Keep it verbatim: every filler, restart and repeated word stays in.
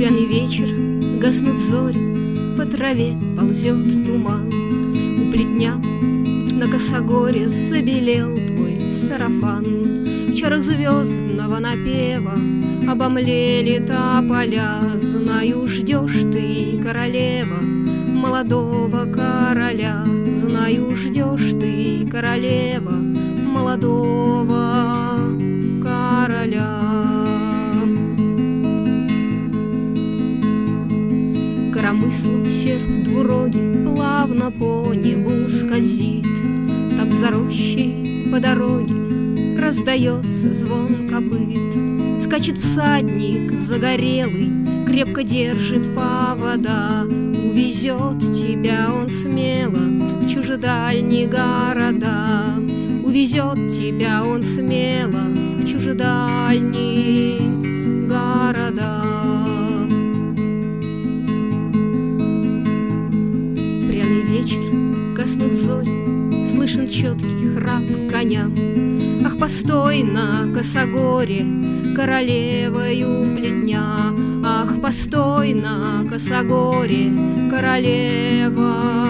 Пряный вечер, гаснут зори, по траве ползет туман. У плетня на косогоре забелел твой сарафан. В чарах звездного напева обомлели тополя. Знаю, ждешь ты, королева, молодого короля. Знаю, ждешь ты, королева, молодого короля. Коромыслом серп двуроги плавно по небу скользит. Там за рощей по дороге раздается звон копыт. Скачет всадник загорелый, крепко держит повода. Увезет тебя он смело в чужедальние города. Увезет тебя он смело в чужедальние города. Пряный вечер, гаснут зори, слышен четкий храп коня. Ах, постой на косогоре, королевою плетня. Ах, постой на косогоре, королева